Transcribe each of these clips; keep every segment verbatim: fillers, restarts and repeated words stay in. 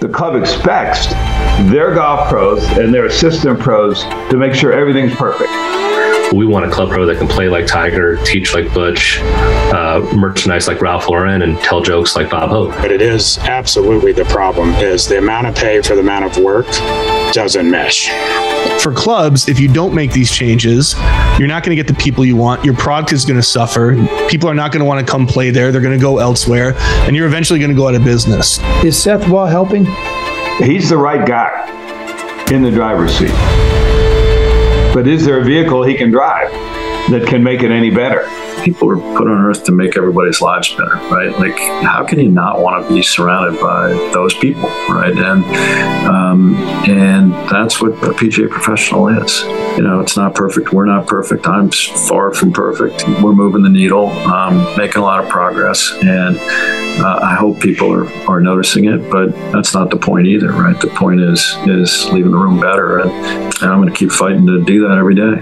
the club expects their golf pros and their assistant pros to make sure everything's perfect. We want a club pro that can play like Tiger, teach like Butch, uh, merchandise like Ralph Lauren, and tell jokes like Bob Hope. But it is absolutely the problem is the amount of pay for the amount of work doesn't mesh. For clubs, if you don't make these changes, you're not going to get the people you want. Your product is going to suffer. People are not going to want to come play there. They're going to go elsewhere, and you're eventually going to go out of business. Is Seth Waugh helping? He's the right guy in the driver's seat. But is there a vehicle he can drive that can make it any better? People were put on earth to make everybody's lives better, right? Like, how can you not want to be surrounded by those people, right? And um, and that's what a P G A professional is. You know, it's not perfect. We're not perfect. I'm far from perfect. We're moving the needle, um, making a lot of progress, and uh, I hope people are, are noticing it. But that's not the point either, right? The point is is leaving the room better, and, and I'm going to keep fighting to do that every day.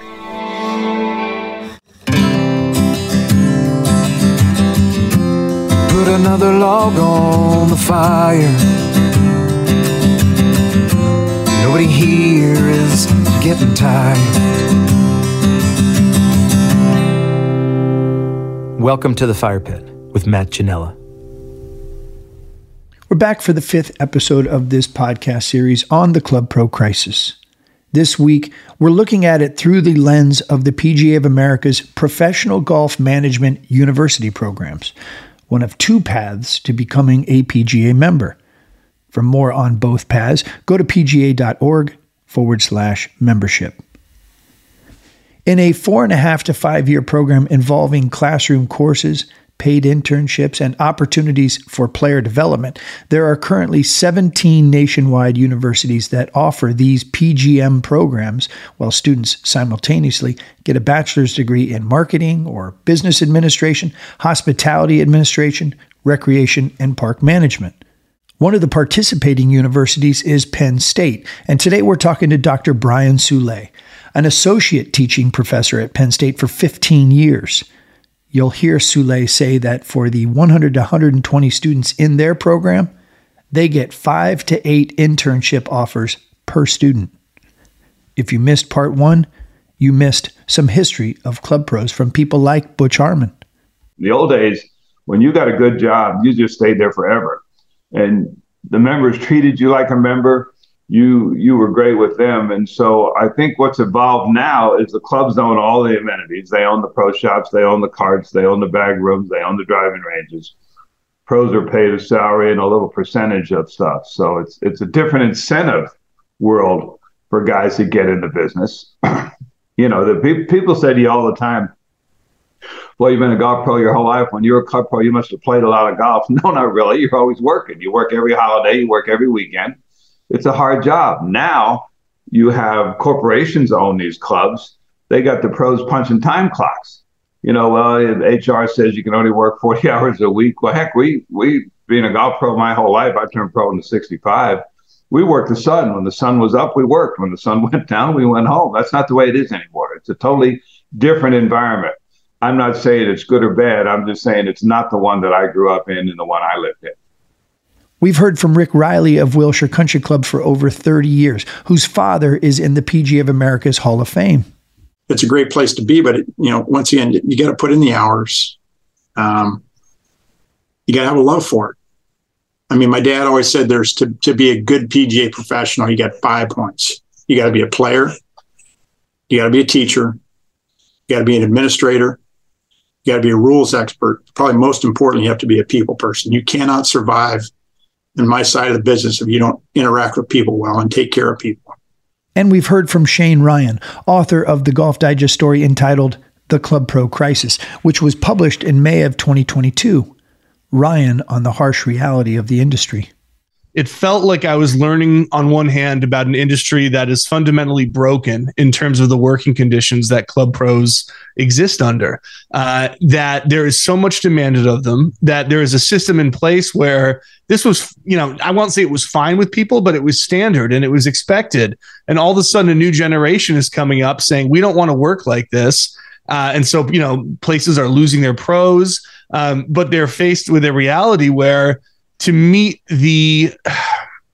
Put another log on the fire. Nobody here is getting tired. Welcome to the Fire Pit with Matt Ginella. We're back for the fifth episode of this podcast series on the Club Pro crisis. This week, we're looking at it through the lens of the P G A of America's Professional Golf Management University programs, one of two paths to becoming a P G A member. For more on both paths, go to pga.org forward slash membership. In a four and a half to five year program involving classroom courses, paid internships, and opportunities for player development, there are currently seventeen nationwide universities that offer these P G M programs, while students simultaneously get a bachelor's degree in marketing or business administration, hospitality administration, recreation, and park management. One of the participating universities is Penn State, and today we're talking to Doctor Brian Soule, an associate teaching professor at Penn State for fifteen years. You'll hear Soule say that for the one hundred to one hundred twenty students in their program, they get five to eight internship offers per student. If you missed part one, you missed some history of club pros from people like Butch Harmon. In the old days, when you got a good job, you just stayed there forever. And the members treated you like a member. You you were great with them. And so I think what's evolved now is the clubs own all the amenities. They own the pro shops, they own the carts, they own the bag rooms, they own the driving ranges. Pros are paid a salary and a little percentage of stuff. So it's it's a different incentive world for guys to get into business. You know, the pe- people say to you all the time, well, you've been a golf pro your whole life. When you were a club pro, you must have played a lot of golf. No, not really. You're always working. You work every holiday, you work every weekend. It's a hard job. Now you have corporations own these clubs. They got the pros punching time clocks. You know, well, H R says you can only work forty hours a week. Well, heck, we, we being a golf pro my whole life, I turned pro in sixty-five. We worked the sun. When the sun was up, we worked. When the sun went down, we went home. That's not the way it is anymore. It's a totally different environment. I'm not saying it's good or bad. I'm just saying it's not the one that I grew up in and the one I lived in. We've heard from Rick Riley of Wilshire Country Club for over thirty years, whose father is in the P G A of America's Hall of Fame. It's a great place to be, but it, you know, once again, you got to put in the hours. Um, you got to have a love for it. I mean, my dad always said there's to, to be a good P G A professional, you got five points. You got to be a player. You got to be a teacher. You got to be an administrator. You got to be a rules expert. Probably most important, you have to be a people person. You cannot survive in my side of the business if you don't interact with people well and take care of people. And we've heard from Shane Ryan, author of the Golf Digest story entitled The Club Pro Crisis, which was published in May of twenty twenty-two. Ryan on the harsh reality of the industry. It felt like I was learning on one hand about an industry that is fundamentally broken in terms of the working conditions that club pros exist under, uh, that there is so much demanded of them, that there is a system in place where this was, you know, I won't say it was fine with people, but it was standard and it was expected. And all of a sudden a new generation is coming up saying, we don't want to work like this. Uh, and so, you know, places are losing their pros, um, but they're faced with a reality where to meet the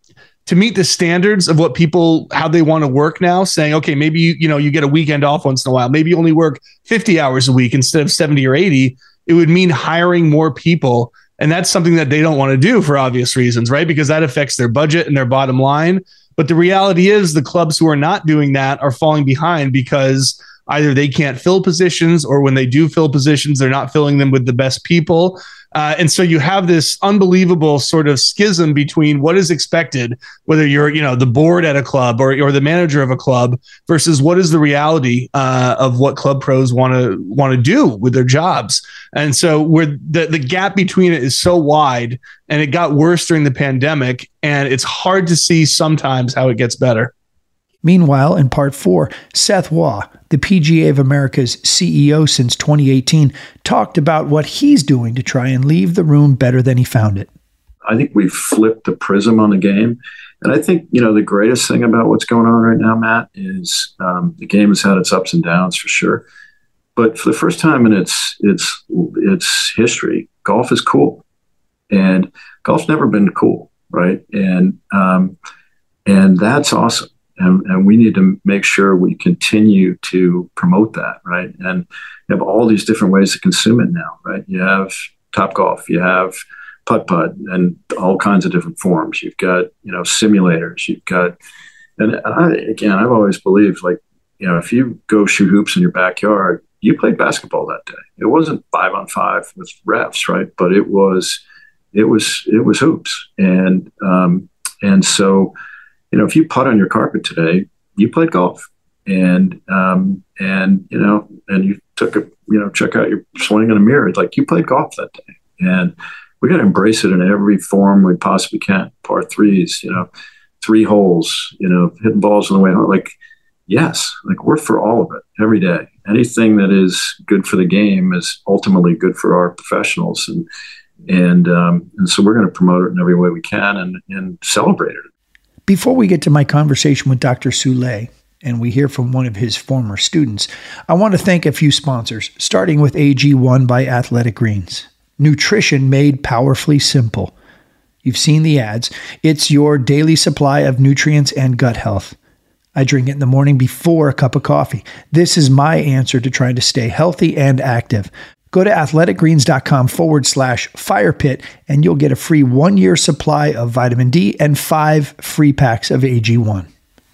to meet the standards of what people, how they want to work now, saying, okay, maybe you, you know, you get a weekend off once in a while. Maybe you only work fifty hours a week instead of seventy or eighty. It would mean hiring more people. And that's something that they don't want to do for obvious reasons, right? Because that affects their budget and their bottom line. But the reality is the clubs who are not doing that are falling behind because either they can't fill positions, or when they do fill positions, they're not filling them with the best people. Uh, and so you have this unbelievable sort of schism between what is expected, whether you're, you know, the board at a club or, or the manager of a club, versus what is the reality uh, of what club pros want to want to do with their jobs. And so where the, the gap between it is so wide, and it got worse during the pandemic, and it's hard to see sometimes how it gets better. Meanwhile, in part four, Seth Waugh, the P G A of America's C E O since twenty eighteen, talked about what he's doing to try and leave the room better than he found it. I think we've flipped the prism on the game. And I think, you know, the greatest thing about what's going on right now, Matt, is um, the game has had its ups and downs for sure. But for the first time in its its its history, golf is cool. And golf's never been cool, right? And um, and that's awesome. And, and we need to make sure we continue to promote that, right? And you have all these different ways to consume it now, right? You have Topgolf, you have putt-putt, and all kinds of different forms. You've got, you know, simulators. You've got, and I, again, I've always believed, like, you know, if you go shoot hoops in your backyard, you played basketball that day. It wasn't five on five with refs, right? But it was, it was, it was hoops, and um, and so. You know, if you putt on your carpet today, you played golf, and um, and you know, and you took a you know, check out your swing in a mirror, like you played golf that day, and we got to embrace it in every form we possibly can. Par threes, you know, three holes, you know, hitting balls on the way home. Like, yes, like we're for all of it every day. Anything that is good for the game is ultimately good for our professionals, and and um, and so we're going to promote it in every way we can, and and celebrate it. Before we get to my conversation with Doctor Soulé, and we hear from one of his former students, I want to thank a few sponsors, starting with A G one by Athletic Greens. Nutrition made powerfully simple. You've seen the ads. It's your daily supply of nutrients and gut health. I drink it in the morning before a cup of coffee. This is my answer to trying to stay healthy and active. Go to athleticgreens.com forward slash fire pit, and you'll get a free one-year supply of vitamin D and five free packs of A G one.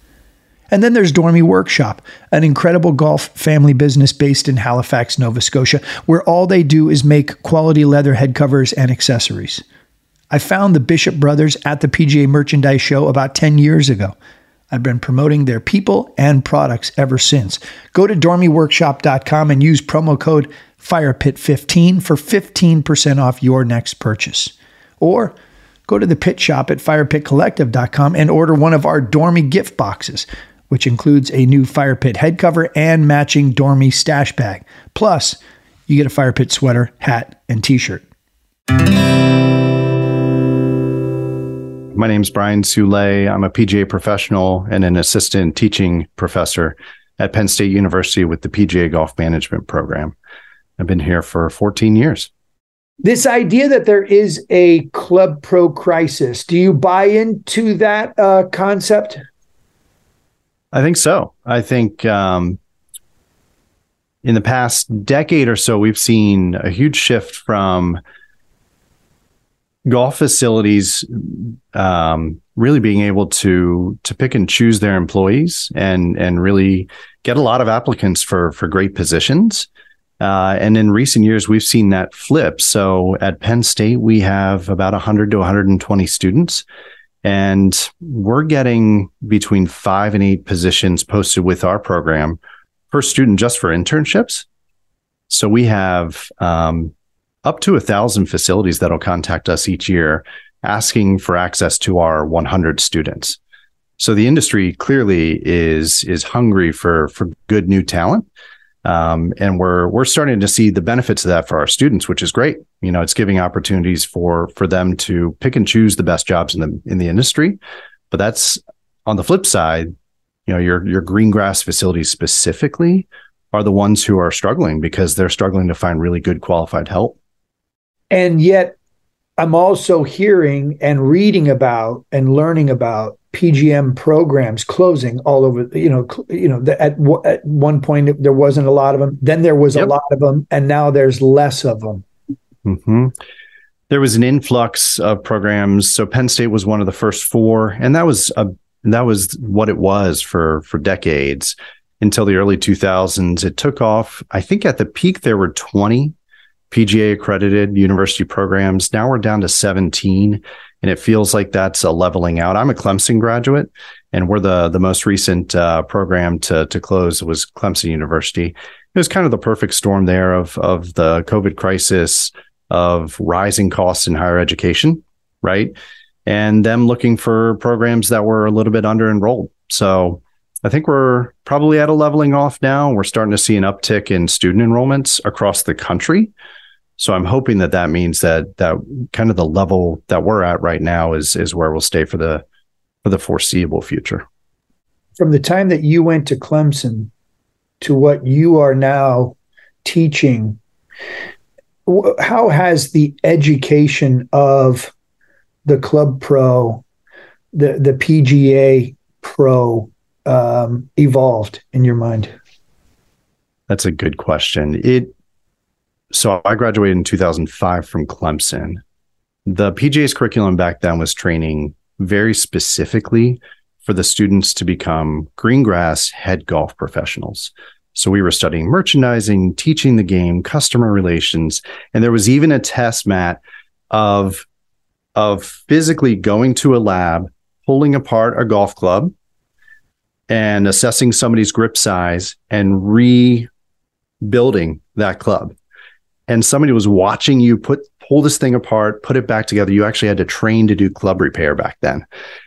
And then there's Dormy Workshop, an incredible golf family business based in Halifax, Nova Scotia, where all they do is make quality leather head covers and accessories. I found the Bishop brothers at the P G A Merchandise Show about ten years ago. I've been promoting their people and products ever since. Go to dormy workshop dot com and use promo code fire pit fifteen for fifteen percent off your next purchase. Or go to the Pit Shop at fire pit collective dot com and order one of our Dormy gift boxes, which includes a new Fire Pit head cover and matching Dormy stash bag. Plus, you get a Fire Pit sweater, hat, and t-shirt. My name's Brian Soulé. I'm a P G A professional and an assistant teaching professor at Penn State University with the P G A Golf Management Program. I've been here for fourteen years. This idea that there is a club pro crisis, do you buy into that uh, concept? I think so. I think um, in the past decade or so, we've seen a huge shift from golf facilities um, really being able to to pick and choose their employees and and really get a lot of applicants for for great positions. Uh, and in recent years, we've seen that flip. So at Penn State, we have about one hundred to one hundred twenty students, and we're getting between five and eight positions posted with our program per student just for internships. So we have um, up to a thousand facilities that'll contact us each year asking for access to our one hundred students. So the industry clearly is is hungry for for good new talent. Um, and we're we're starting to see the benefits of that for our students, which is great. You know, it's giving opportunities for for them to pick and choose the best jobs in the in the industry. But that's on the flip side. You know, your your green grass facilities specifically are the ones who are struggling because they're struggling to find really good qualified help. And yet, I'm also hearing and reading about and learning about P G M programs closing all over. You know, you know. The, at at one point there wasn't a lot of them. Then there was yep. a lot of them, and now there's less of them. Mm-hmm. There was an influx of programs. So Penn State was one of the first four, and that was a that was what it was for for decades until the early two thousands. It took off. I think at the peak there were twenty P G A accredited university programs. Now we're down to seventeen, and it feels like that's a leveling out. I'm a Clemson graduate, and we're the the most recent uh, program to to close was Clemson University. It was kind of the perfect storm there of of the COVID crisis, of rising costs in higher education, right? And them looking for programs that were a little bit under enrolled. So I think we're probably at a leveling off now. We're starting to see an uptick in student enrollments across the country. So I'm hoping that that means that that kind of the level that we're at right now is is where we'll stay for the for the foreseeable future. From the time that you went to Clemson to what you are now teaching, how has the education of the Club Pro, the the P G A Pro, um, evolved in your mind? That's a good question. It. So I graduated in two thousand five from Clemson. The P G A's curriculum back then was training very specifically for the students to become green grass head golf professionals. So we were studying merchandising, teaching the game, customer relations, and there was even a test, Matt, of, of physically going to a lab, pulling apart a golf club, and assessing somebody's grip size and rebuilding that club. And somebody was watching you put pull this thing apart, put it back together. You actually had to train to do club repair back then.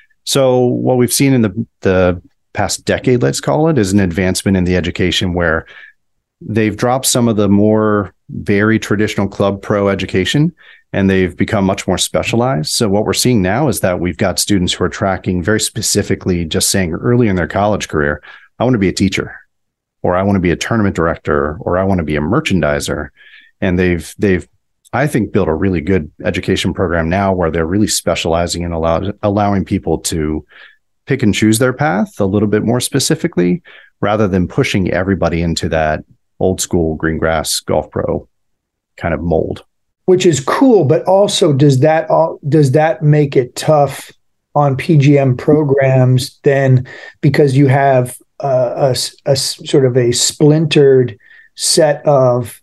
So what we've seen in the, the past decade, let's call it, is an advancement in the education where they've dropped some of the more very traditional Club Pro education and they've become much more specialized. So what we're seeing now is that we've got students who are tracking very specifically, just saying early in their college career, I want to be a teacher, or I want to be a tournament director, or I want to be a merchandiser. And they've, they've, I think, built a really good education program now where they're really specializing and allow, allowing people to pick and choose their path a little bit more specifically, rather than pushing everybody into that old school green grass golf pro kind of mold. Which is cool, but also does that all, does that make it tough on P G M programs then, because you have uh, a, a sort of a splintered set of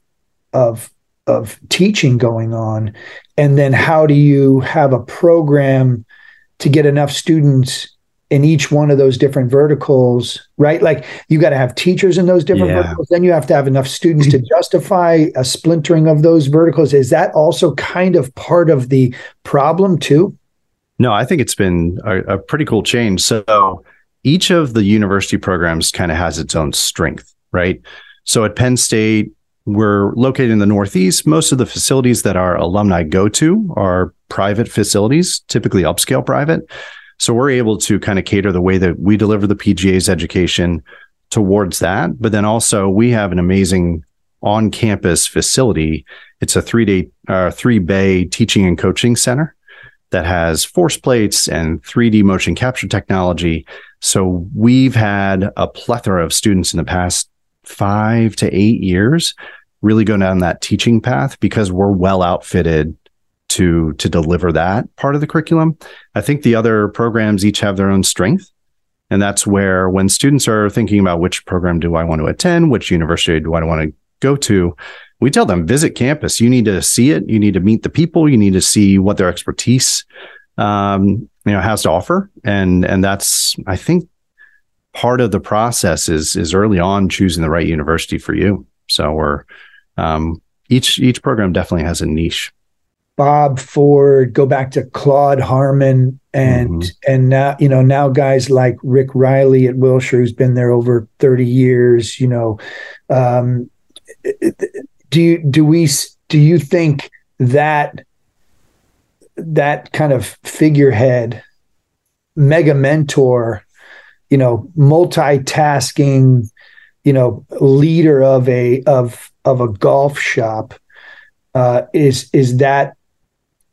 of of teaching going on, and then how do you have a program to get enough students in each one of those different verticals, right? Like you got to have teachers in those different yeah. verticals. Then you have to have enough students to justify a splintering of those verticals. Is that also kind of part of the problem too? No, I think it's been a, a pretty cool change. So each of the university programs kind of has its own strength, right? So at Penn State, we're located in the Northeast. Most of the facilities that our alumni go to are private facilities, typically upscale private. So we're able to kind of cater the way that we deliver the P G A's education towards that. But then also we have an amazing on-campus facility. It's a three-day, uh, three-bay teaching and coaching center that has force plates and three D motion capture technology. So we've had a plethora of students in the past five to eight years really go down that teaching path because we're well outfitted to to deliver that part of the curriculum. I think the other programs each have their own strength. And that's where when students are thinking about which program do I want to attend, which university do I want to go to, we tell them, visit campus. You need to see it. You need to meet the people. You need to see what their expertise um, you know, has to offer. And and that's, I think, part of the process is is early on choosing the right university for you. So we're um, each each program definitely has a niche. Bob Ford, go back to Claude Harmon, and mm-hmm. and now you know now guys like Rick Riley at Wilshire, who's been there over thirty years. You know, um, do you do we do you think that that kind of figurehead, mega mentor, you know, multitasking, you know, leader of a of of a golf shop, uh, is is that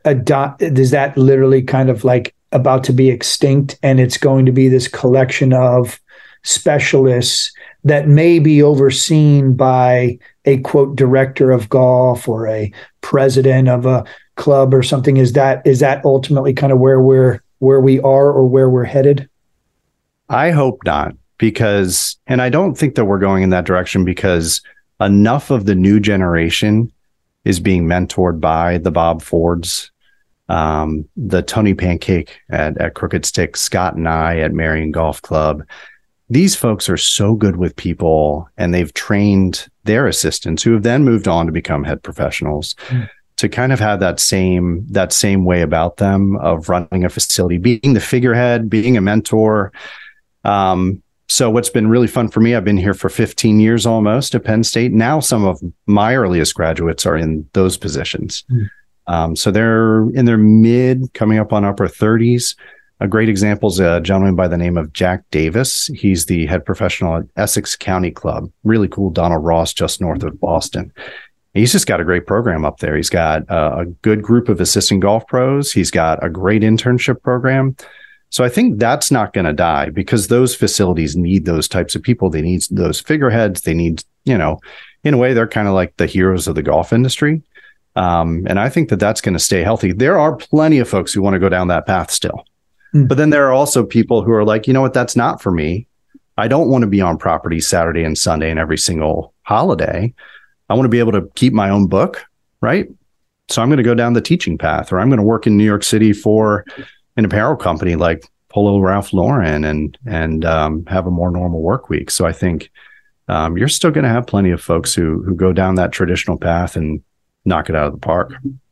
adopt? Is that literally kind of like about to be extinct, and it's going to be this collection of specialists that may be overseen by a quote director of golf or a president of a club or something? Is that is that ultimately kind of where we're where we are or where we're headed? I hope not, because, and I don't think that we're going in that direction, because enough of the new generation is being mentored by the Bob Fords, um, the Tony Pancake at, at Crooked Stick, Scott and I at Marion Golf Club. These folks are so good with people, and they've trained their assistants who have then moved on to become head professionals mm. to kind of have that same, that same way about them of running a facility, being the figurehead, being a mentor. Um, so what's been really fun for me, I've been here for fifteen years almost at Penn State. Now some of my earliest graduates are in those positions. Mm. Um, so they're in their mid, coming up on upper thirties. A great example is a gentleman by the name of Jack Davis. He's the head professional at Essex County Club. Really cool, Donald Ross, just north of Boston. He's just got a great program up there. He's got a, a good group of assistant golf pros. He's got a great internship program. So I think that's not going to die, because those facilities need those types of people. They need those figureheads. They need, you know, in a way, they're kind of like the heroes of the golf industry. Um, and I think that that's going to stay healthy. There are plenty of folks who want to go down that path still. Mm. But then there are also people who are like, you know what, that's not for me. I don't want to be on property Saturday and Sunday and every single holiday. I want to be able to keep my own book, right? So I'm going to go down the teaching path, or I'm going to work in New York City for an apparel company like Polo Ralph Lauren and and um, have a more normal work week. So I think um, you're still going to have plenty of folks who who go down that traditional path and knock it out of the park.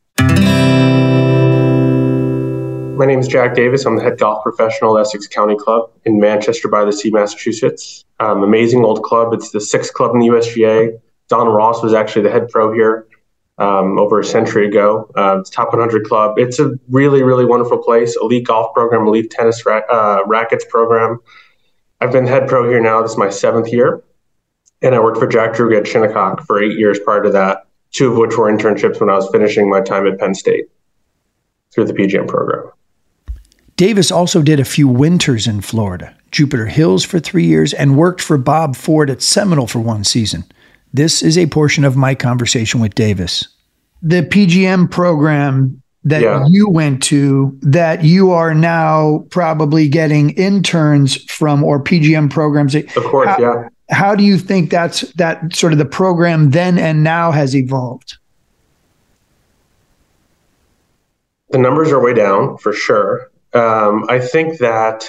My name is Jack Davis. I'm the head golf professional at Essex County Club in Manchester by the Sea, Massachusetts. Um, amazing old club. It's the sixth club in the U S G A. Don Ross was actually the head pro here um, over a century ago. Uh, it's top one hundred club. It's a really, really wonderful place. Elite golf program, elite tennis ra- uh, rackets program. I've been head pro here now. This is my seventh year. And I worked for Jack Druga at Shinnecock for eight years prior to that, two of which were internships when I was finishing my time at Penn State through the P G M program. Davis also did a few winters in Florida, Jupiter Hills for three years, and worked for Bob Ford at Seminole for one season. This is a portion of my conversation with Davis. The P G M program that yeah. you went to, that you are now probably getting interns from, or P G M programs. Of course, how, yeah. How do you think that's that sort of the program then and now has evolved? The numbers are way down for sure. Um, I think that,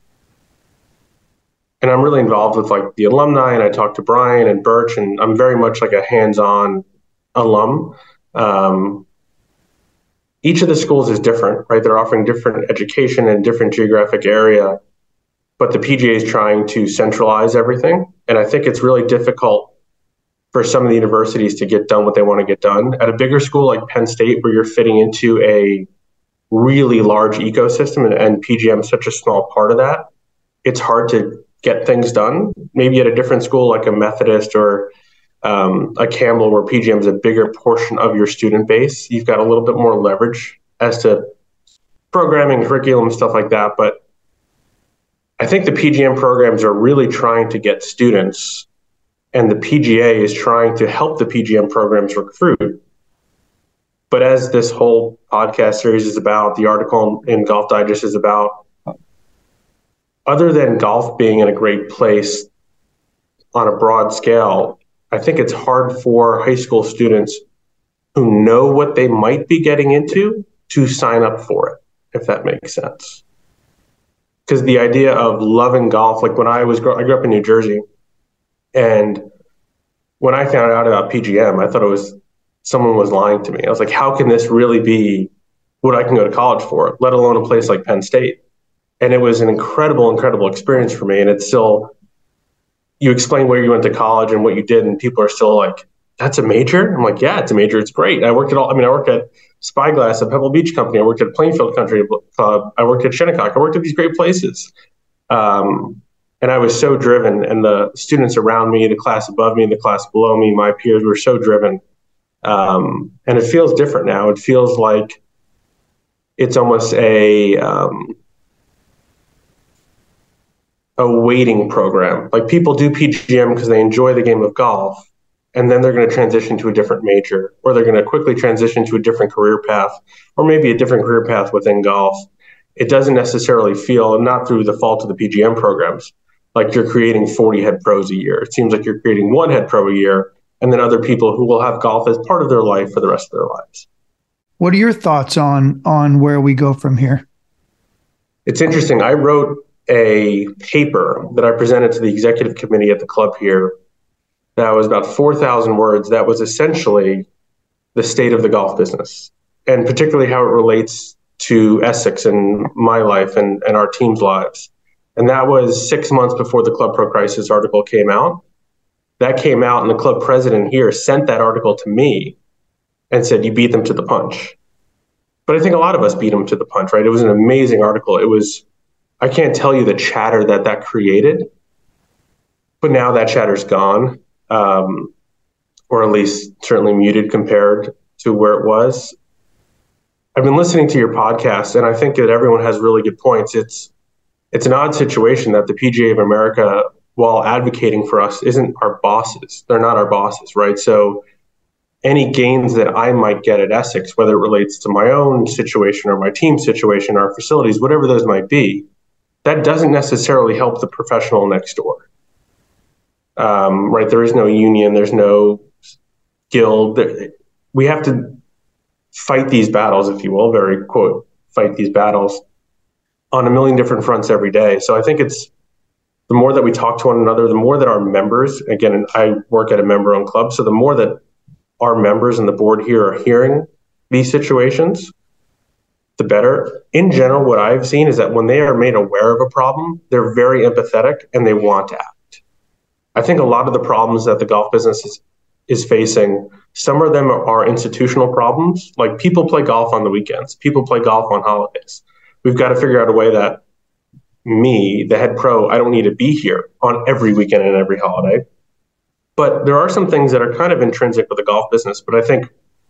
and I'm really involved with like the alumni, and I talk to Brian and Birch, and I'm very much like a hands-on alum. Um, each of the schools is different, right? They're offering different education in different geographic area, but the P G A is trying to centralize everything. And I think it's really difficult for some of the universities to get done what they want to get done. At a bigger school like Penn State, where you're fitting into a really large ecosystem, and, and P G M is such a small part of that, it's hard to get things done. Maybe at a different school like a Methodist or um, a Campbell, where P G M is a bigger portion of your student base, you've got a little bit more leverage as to programming, curriculum, stuff like that. But I think the P G M programs are really trying to get students, and the P G A is trying to help the P G M programs recruit. But as this whole podcast series is about, the article in Golf Digest is about, other than golf being in a great place on a broad scale, I think it's hard for high school students who know what they might be getting into to sign up for it, if that makes sense. Because the idea of loving golf, like when I was, I grew up in New Jersey, and when I found out about P G M, I thought it was, someone was lying to me. I was like, how can this really be what I can go to college for, let alone a place like Penn State? And it was an incredible, incredible experience for me. And it's still, you explain where you went to college and what you did, and people are still like, that's a major? I'm like, yeah, it's a major. It's great. I worked at all, I mean, I worked at Spyglass, a Pebble Beach company. I worked at Plainfield Country Club. I worked at Shinnecock. I worked at these great places. Um, and I was so driven, and the students around me, the class above me, the class below me, my peers were so driven. Um, and it feels different now. It feels like it's almost a um, a waiting program. Like people do P G M because they enjoy the game of golf, and then they're going to transition to a different major, or they're going to quickly transition to a different career path, or maybe a different career path within golf. It doesn't necessarily feel, and not through the fault of the P G M programs, like you're creating forty head pros a year. It seems like you're creating one head pro a year, and then other people who will have golf as part of their life for the rest of their lives. What are your thoughts on on where we go from here? It's interesting. I wrote a paper that I presented to the executive committee at the club here that was about four thousand words. That was essentially the state of the golf business, and particularly how it relates to Essex and my life and, and our team's lives. And that was six months before the Club Pro Crisis article came out. That came out, and the club president here sent that article to me and said, you beat them to the punch. But I think a lot of us beat them to the punch, right? It was an amazing article. It was, I can't tell you the chatter that that created, but now that chatter's gone, um, or at least certainly muted compared to where it was. I've been listening to your podcast, and I think that everyone has really good points. It's it's an odd situation that the P G A of America, while advocating for us, isn't our bosses. They're not our bosses, right? So any gains that I might get at Essex, whether it relates to my own situation or my team's situation, our facilities, whatever those might be, that doesn't necessarily help the professional next door. Um, right? There is no union. There's no guild. We have to fight these battles, if you will, very quote, fight these battles on a million different fronts every day. So I think it's the more that we talk to one another, the more that our members, again, I work at a member-owned club, so the more that our members and the board here are hearing these situations, the better. In general, what I've seen is that when they are made aware of a problem, they're very empathetic and they want to act. I think a lot of the problems that the golf business is, is facing, some of them are institutional problems. Like people play golf on the weekends. People play golf on holidays. We've got to figure out a way that me, the head pro, I don't need to be here on every weekend and every holiday. But there are some things that are kind of intrinsic with the golf business. But I think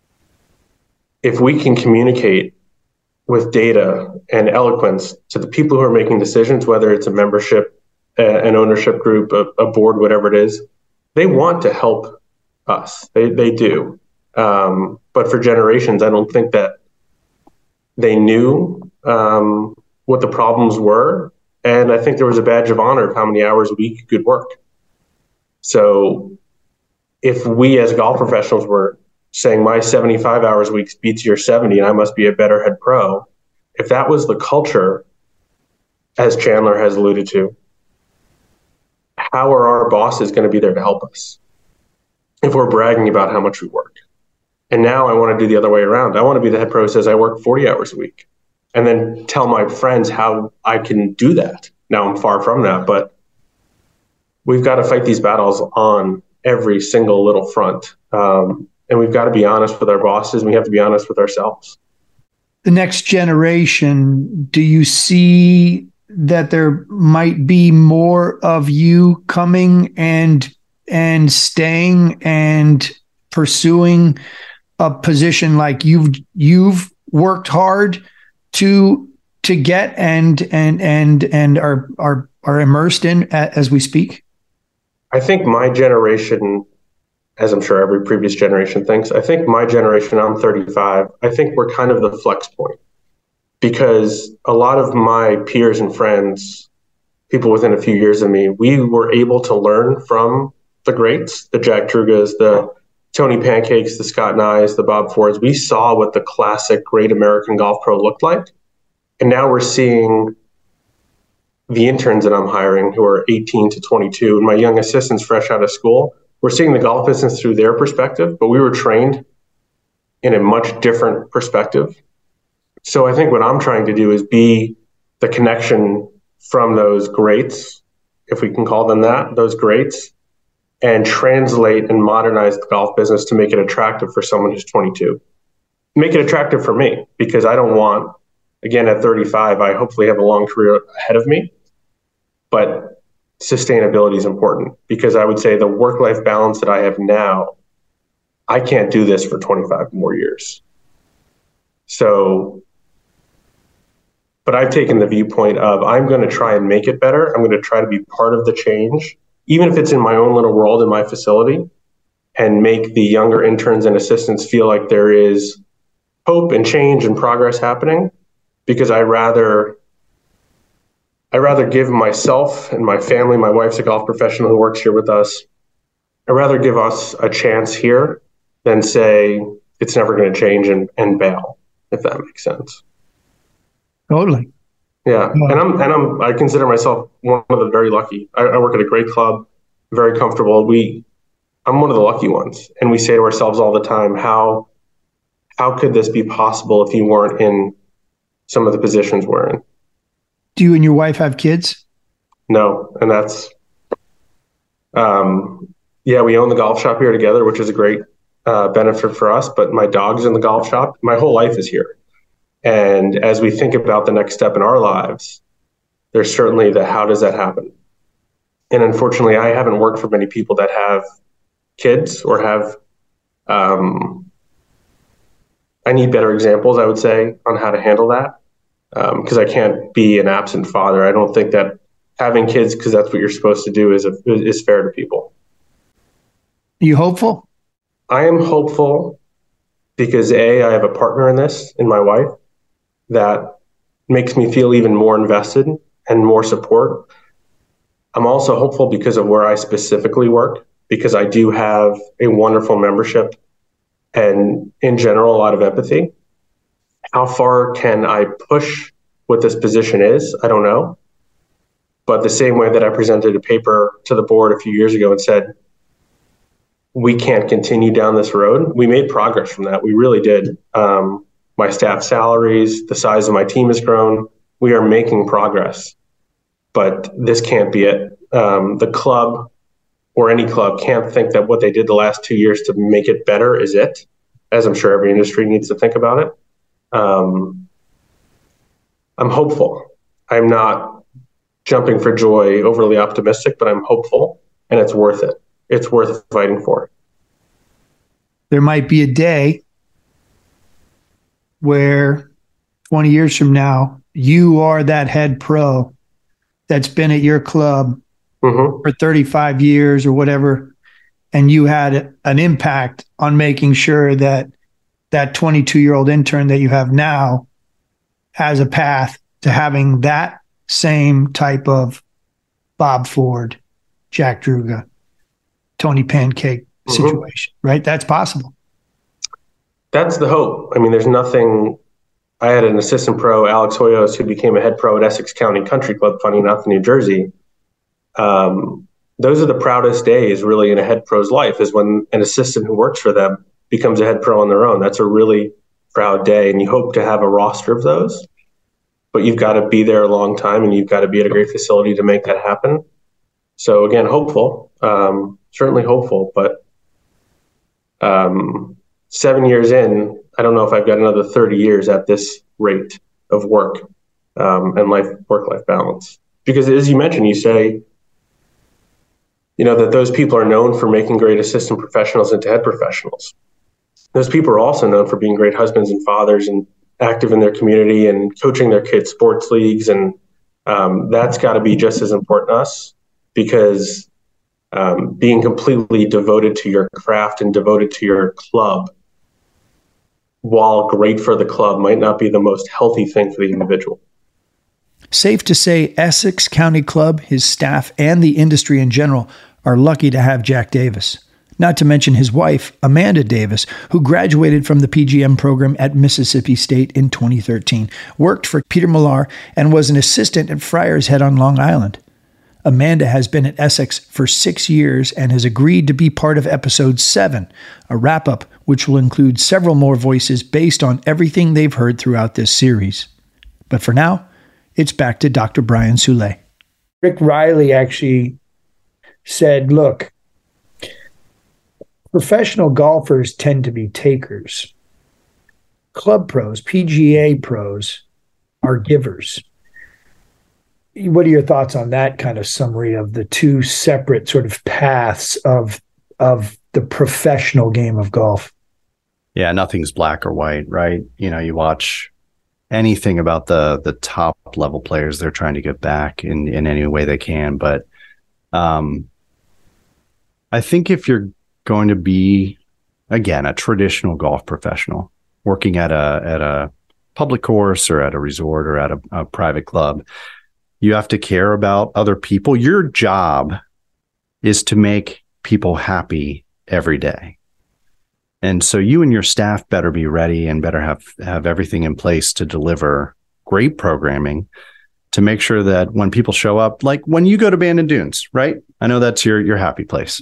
if we can communicate with data and eloquence to the people who are making decisions, whether it's a membership, an ownership group, a, a board, whatever it is, they want to help us. They they do. Um, but for generations, I don't think that they knew um, what the problems were. And I think there was a badge of honor of how many hours a week you could work. So if we as golf professionals were saying my seventy-five hours a week beats your seventy and I must be a better head pro, if that was the culture, as Chandler has alluded to, how are our bosses going to be there to help us if we're bragging about how much we work? And now I want to do the other way around. I want to be the head pro who says I work forty hours a week and then tell my friends how I can do that. Now I'm far from that, but we've got to fight these battles on every single little front. Um, and we've got to be honest with our bosses. And we have to be honest with ourselves. The next generation, do you see that there might be more of you coming and and staying and pursuing a position like you've you've worked hard to to get and and and and are are are immersed in as we speak? I think my generation, as I'm sure every previous generation thinks, I think my generation, I'm thirty-five, I think we're kind of the flex point, because a lot of my peers and friends, people within a few years of me, we were able to learn from the greats, the Jack Trugas, the Tony Pancakes, the Scott Nyes, the Bob Fords. We saw what the classic great American golf pro looked like. And now we're seeing the interns that I'm hiring who are eighteen to twenty-two, and my young assistants fresh out of school. We're seeing the golf business through their perspective, but we were trained in a much different perspective. So I think what I'm trying to do is be the connection from those greats, if we can call them that, those greats, and translate and modernize the golf business to make it attractive for someone who's twenty-two. Make it attractive for me, because I don't want, again, at thirty-five, I hopefully have a long career ahead of me, but sustainability is important, because I would say the work-life balance that I have now, I can't do this for twenty-five more years. So But I've taken the viewpoint of I'm going to try and make it better. I'm going to try to be part of the change, even if it's in my own little world in my facility, and make the younger interns and assistants feel like there is hope and change and progress happening. Because I rather, I rather give myself and my family, my wife's a golf professional who works here with us, I'd rather give us a chance here than say it's never going to change and, and bail, if that makes sense. Totally. Yeah, and I'm and I'm I consider myself one of the very lucky. I, I work at a great club, very comfortable. We, I'm one of the lucky ones, and we say to ourselves all the time, how how could this be possible if you weren't in some of the positions we're in? Do you and your wife have kids? No, and that's, um, yeah, we own the golf shop here together, which is a great uh, benefit for us. But my dog's in the golf shop. My whole life is here. And as we think about the next step in our lives, there's certainly the how does that happen? And unfortunately, I haven't worked for many people that have kids or have, um, I need better examples, I would say, on how to handle that. Because um, I can't be an absent father. I don't think that having kids, because that's what you're supposed to do, is a, is fair to people. Are you hopeful? I am hopeful because A, I have a partner in this, in my wife, that makes me feel even more invested and more support. I'm also hopeful because of where I specifically work, because I do have a wonderful membership and in general, a lot of empathy. How far can I push what this position is? I don't know. But the same way that I presented a paper to the board a few years ago and said, we can't continue down this road, we made progress from that. We really did. Um, my staff salaries, the size of my team has grown. We are making progress, but this can't be it. Um, the club or any club can't think that what they did the last two years to make it better is it, as I'm sure every industry needs to think about it. Um, I'm hopeful. I'm not jumping for joy, overly optimistic, but I'm hopeful, and it's worth it. It's worth fighting for. There might be a day where twenty years from now, you are that head pro that's been at your club mm-hmm. for thirty-five years or whatever, and you had an impact on making sure that that twenty-two-year-old intern that you have now has a path to having that same type of Bob Ford, Jack Druga, Tony Pancake mm-hmm. situation, right? That's possible. That's the hope. I mean, there's nothing. I had an assistant pro, Alex Hoyos, who became a head pro at Essex County Country Club, funny enough, in New Jersey. Um, those are the proudest days, really, in a head pro's life, is when an assistant who works for them becomes a head pro on their own. That's a really proud day, and you hope to have a roster of those. But you've got to be there a long time, and you've got to be at a great facility to make that happen. So again, hopeful, um, certainly hopeful, but um, seven years in, I don't know if I've got another thirty years at this rate of work um, and life work-life balance. Because as you mentioned, you say, you know, that those people are known for making great assistant professionals into head professionals. Those people are also known for being great husbands and fathers and active in their community and coaching their kids' sports leagues. And um, that's got to be just as important to us, because um, being completely devoted to your craft and devoted to your club, while great for the club, might not be the most healthy thing for the individual. Safe to say Essex County Club, his staff, and the industry in general are lucky to have Jack Davis. Not to mention his wife, Amanda Davis, who graduated from the P G M program at Mississippi State in twenty thirteen, worked for Peter Millar, and was an assistant at Friars Head on Long Island. Amanda has been at Essex for six years and has agreed to be part of episode seven, a wrap-up which will include several more voices based on everything they've heard throughout this series. But for now, it's back to Doctor Brian Soule. Rick Riley actually said, look, professional golfers tend to be takers. Club pros, P G A pros are givers. What are your thoughts on that kind of summary of the two separate sort of paths of of the professional game of golf? Yeah, nothing's black or white, right? You know, you watch anything about the the top level players. They're trying to get back in, in any way they can. But um, I think if you're going to be, again, a traditional golf professional working at a at a public course or at a resort or at a, a private club, you have to care about other people. Your job is to make people happy every day. And so you and your staff better be ready and better have, have everything in place to deliver great programming to make sure that when people show up, like when you go to Bandon Dunes, right? I know that's your, your happy place.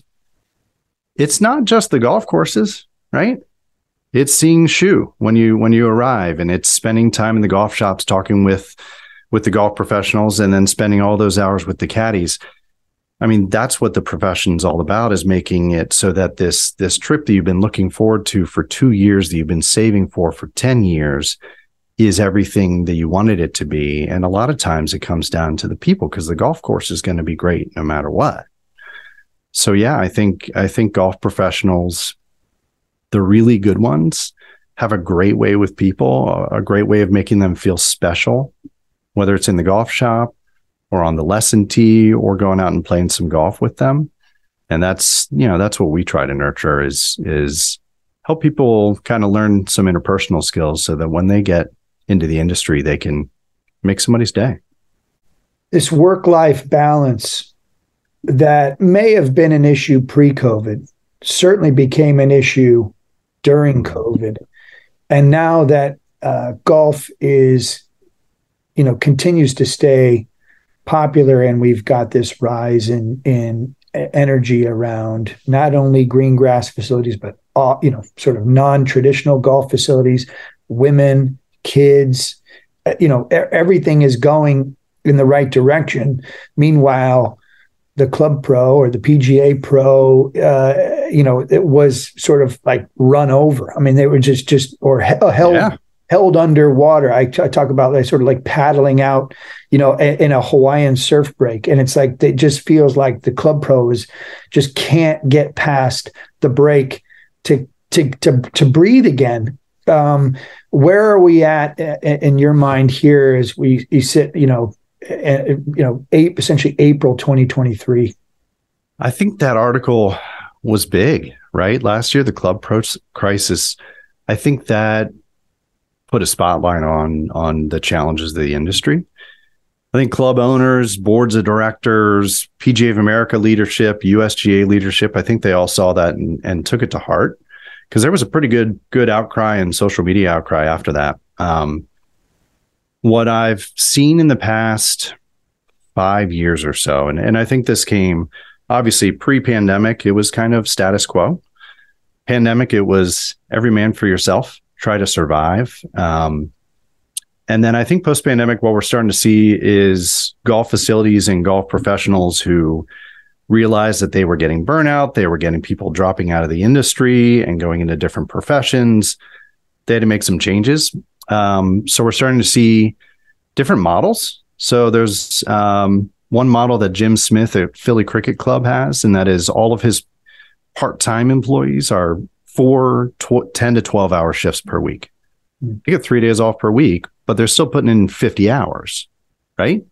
It's not just the golf courses, right? It's seeing Shu when you, when you arrive, and it's spending time in the golf shops, talking with, with the golf professionals, and then spending all those hours with the caddies. I mean, that's what the profession's all about, is making it so that this this trip that you've been looking forward to for two years, that you've been saving for for ten years, is everything that you wanted it to be. And a lot of times it comes down to the people, because the golf course is going to be great no matter what. So yeah, I think I think golf professionals, the really good ones, have a great way with people, a great way of making them feel special, whether it's in the golf shop or on the lesson tee or going out and playing some golf with them. And that's, you know, that's what we try to nurture, is, is help people kind of learn some interpersonal skills so that when they get into the industry, they can make somebody's day. This work-life balance that may have been an issue pre-COVID certainly became an issue during COVID. And now that uh, golf is, you know, continues to stay popular, and we've got this rise in in energy around not only green grass facilities, but all, you know, sort of non-traditional golf facilities, women, kids, you know, everything is going in the right direction. Meanwhile, the Club Pro or the P G A Pro, uh, you know, it was sort of like run over. I mean, they were just just or held. Yeah. held underwater. I, t- I talk about like sort of like paddling out, you know, a- in a Hawaiian surf break. And it's like, it just feels like the Club Pros just can't get past the break to, to, to, to breathe again. Um, where are we at in your mind here as we, we sit, you know, uh, you know, eight, essentially April, twenty twenty-three? I think that article was big, right? Last year, the Club Pro crisis, I think that put a spotlight on on the challenges of the industry. I think club owners, boards of directors, P G A of America leadership, U S G A leadership, I think they all saw that and, and took it to heart, because there was a pretty good good outcry and social media outcry after that. Um, what I've seen in the past five years or so, and, and I think this came obviously pre-pandemic, it was kind of status quo. Pandemic, it was every man for yourself. Try to survive. Um, and then I think post-pandemic, what we're starting to see is golf facilities and golf professionals who realized that they were getting burnout. They were getting people dropping out of the industry and going into different professions. They had to make some changes. Um, so we're starting to see different models. So there's um, one model that Jim Smith at Philly Cricket Club has, and that is all of his part-time employees are four tw- ten to twelve hour shifts per week. You get three days off per week, but they're still putting in fifty hours, right?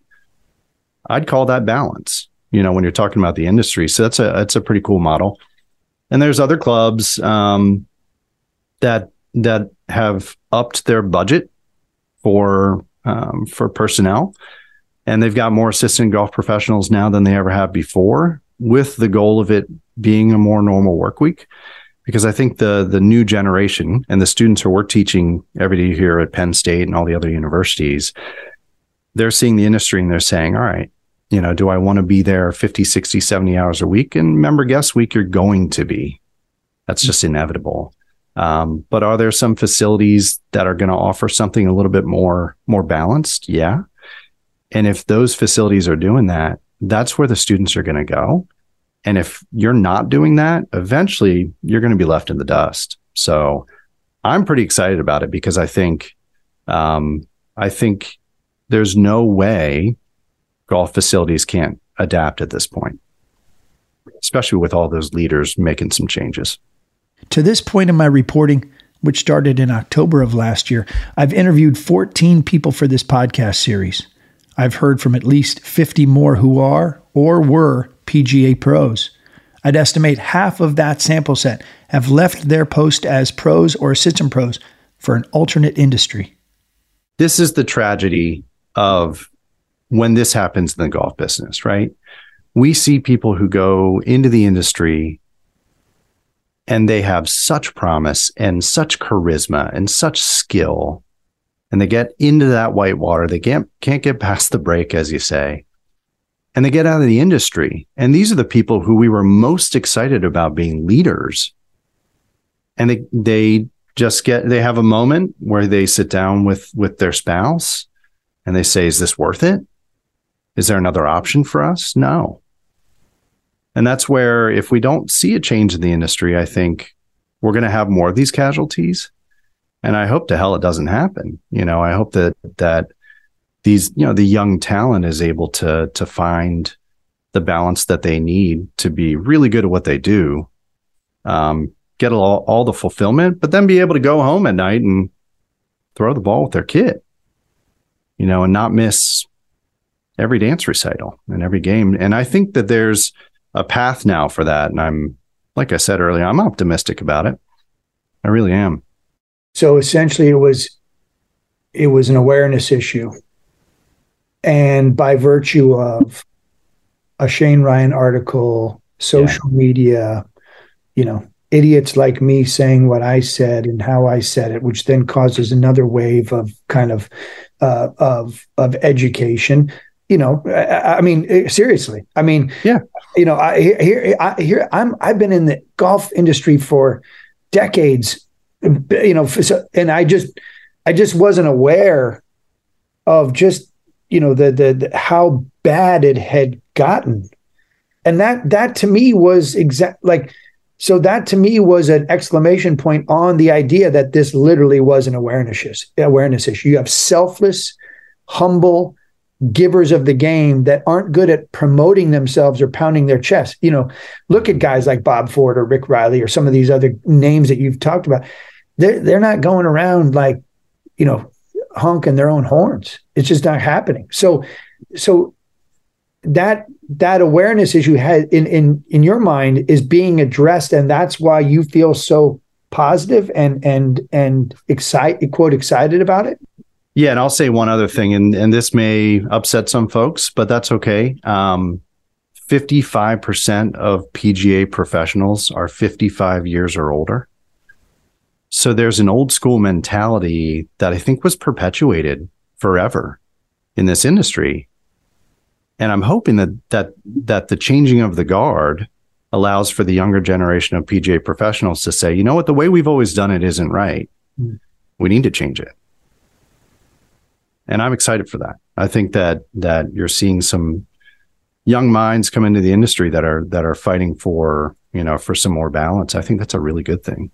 I'd call that balance, you know, when you're talking about the industry. So that's a, that's a pretty cool model. And there's other clubs um, that, that have upped their budget for, um, for personnel. And they've got more assistant golf professionals now than they ever have before, with the goal of it being a more normal work week. Because I think the the new generation and the students who we're teaching every day here at Penn State and all the other universities, they're seeing the industry and they're saying, all right, you know, do I want to be there fifty, sixty, seventy hours a week? And member guest week, you're going to be. That's just inevitable. Um, but are there some facilities that are going to offer something a little bit more, more balanced? Yeah. And if those facilities are doing that, that's where the students are going to go. And if you're not doing that, eventually you're going to be left in the dust. So I'm pretty excited about it, because I think, um, I think there's no way golf facilities can't adapt at this point, especially with all those leaders making some changes. To this point in my reporting, which started in October of last year, I've interviewed fourteen people for this podcast series. I've heard from at least fifty more who are or were P G A pros. I'd estimate half of that sample set have left their post as pros or assistant pros for an alternate industry. This is the tragedy of when this happens in the golf business, right? We see people who go into the industry and they have such promise and such charisma and such skill, and they get into that white water. They can't, can't get past the break, as you say, and they get out of the industry. And these are the people who we were most excited about being leaders. And they, they just get, they have a moment where they sit down with, with their spouse and they say, is this worth it? Is there another option for us? No. And that's where, if we don't see a change in the industry, I think we're going to have more of these casualties. And I hope to hell it doesn't happen. You know, I hope that, that these, you know, the young talent is able to, to find the balance that they need to be really good at what they do, um, get all, all the fulfillment, but then be able to go home at night and throw the ball with their kid, you know, and not miss every dance recital and every game. And I think that there's a path now for that. And I'm, like I said earlier, I'm optimistic about it. I really am. So essentially it was, it was an awareness issue. And by virtue of a Shane Ryan article, social yeah. media, you know, idiots like me saying what I said and how I said it, which then causes another wave of kind of, uh, of, of education. You know, I, I mean, seriously, I mean, yeah, you know, I here, I here, I'm, I've been in the golf industry for decades, you know, so, and I just, I just wasn't aware of just, you know, the, the, the how bad it had gotten. And that, that to me was exact, like, so that to me was an exclamation point on the idea that this literally was an awareness, awareness issue. You have selfless, humble givers of the game that aren't good at promoting themselves or pounding their chest. You know, look at guys like Bob Ford or Rick Riley or some of these other names that you've talked about. They're, they're not going around like, you know, honking their own horns. It's just not happening. So, so that, that awareness issue has in, in, in your mind is being addressed. And that's why you feel so positive and, and, and excited, quote, excited about it. Yeah, and I'll say one other thing, and, and this may upset some folks, but that's okay. Um, fifty-five percent of P G A professionals are fifty-five years or older. So there's an old school mentality that I think was perpetuated forever in this industry. And I'm hoping that that that the changing of the guard allows for the younger generation of P G A professionals to say, you know what, the way we've always done it isn't right. Mm. We need to change it. And I'm excited for that. I think that that you're seeing some young minds come into the industry that are that are fighting for, you know, for some more balance. I think that's a really good thing.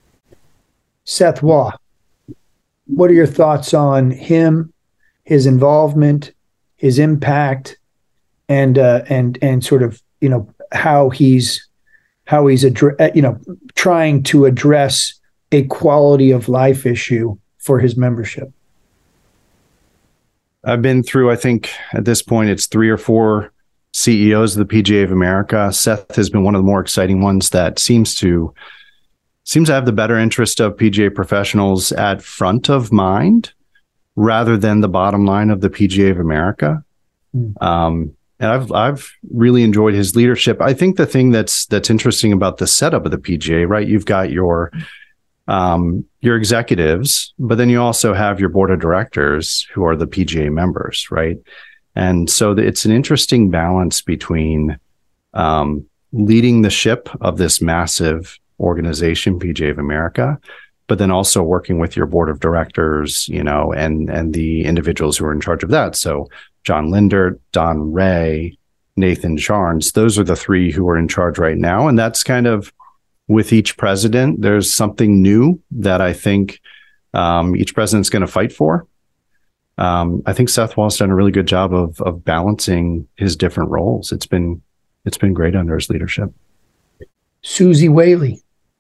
Seth Waugh, what are your thoughts on him, his involvement, his impact, and uh, and and sort of, you know, how he's how he's addre- you know trying to address a quality of life issue for his membership? I've been through, I think at this point, it's three or four C E Os of the P G A of America. Seth has been one of the more exciting ones that seems to seems to have the better interest of P G A professionals at front of mind rather than the bottom line of the P G A of America. Mm. Um, and I've I've really enjoyed his leadership. I think the thing that's that's interesting about the setup of the P G A, right? You've got your um, your executives, but then you also have your board of directors who are the P G A members, right? And so the, it's an interesting balance between um, leading the ship of this massive organization, P G A of America, but then also working with your board of directors, you know, and and the individuals who are in charge of that. So John Lindert, Don Ray, Nathan Charnes, those are the three who are in charge right now. And that's kind of, with each president, there's something new that I think um, each president's going to fight for. Um, I think Seth Waugh's done a really good job of of balancing his different roles. It's been it's been great under his leadership. Suzy Whaley,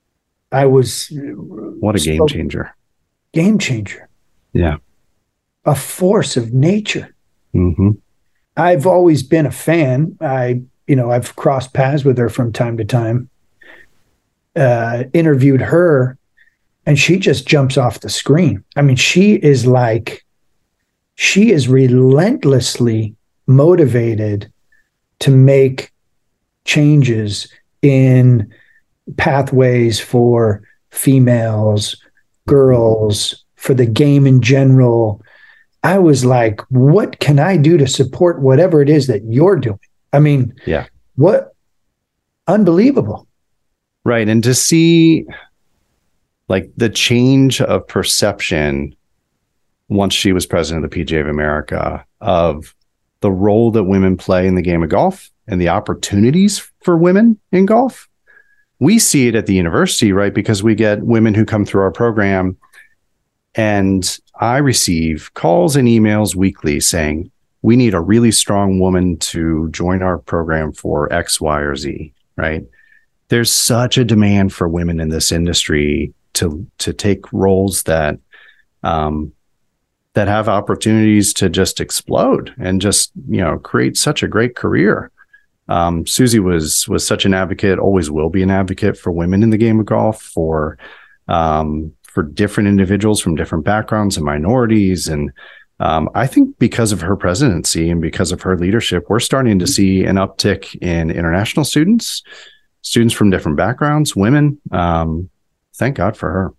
I was what a game so, changer. Game changer. Yeah. A force of nature. Mm-hmm. I've always been a fan. I, you know, I've crossed paths with her from time to time. Uh, interviewed her, and she just jumps off the screen. I mean, she is like, she is relentlessly motivated to make changes in pathways for females, girls, for the game in general. I was like, what can I do to support whatever it is that you're doing? I mean, yeah, what unbelievable. Right. And to see like the change of perception once she was president of the P G A of America of the role that women play in the game of golf and the opportunities for women in golf. We see it at the university, right? Because we get women who come through our program, and I receive calls and emails weekly saying, we need a really strong woman to join our program for X, Y, or Z, right? There's such a demand for women in this industry to, to take roles that, um, that have opportunities to just explode and just, you know, create such a great career. Um, Susie was, was such an advocate, always will be an advocate for women in the game of golf, for, um, for different individuals from different backgrounds and minorities. And um, I think because of her presidency and because of her leadership, we're starting to see an uptick in international students, students from different backgrounds, women. Um, thank God for her.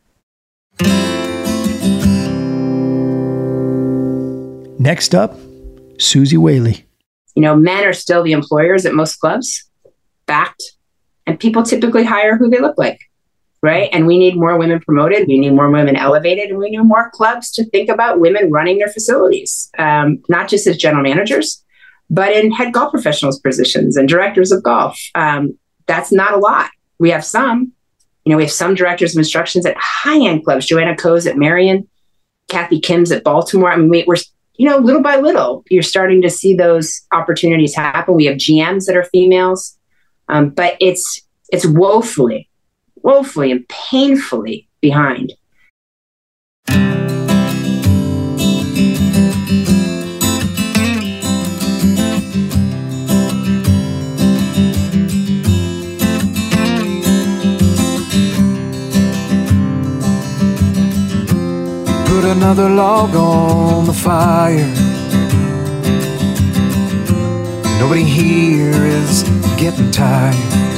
Next up, Susie Whaley. You know, men are still the employers at most clubs, fact, and people typically hire who they look like. Right. And we need more women promoted. We need more women elevated. And we need more clubs to think about women running their facilities, um, not just as general managers, but in head golf professionals positions and directors of golf. Um, that's not a lot. We have some, you know, we have some directors of instructions at high end clubs, Joanna Coe's at Marion, Kathy Kim's at Baltimore. I mean, we, we're, you know, little by little, you're starting to see those opportunities happen. We have G Ms that are females, um, but it's, it's woefully, woefully and painfully behind. Put another log on the fire. Nobody here is getting tired.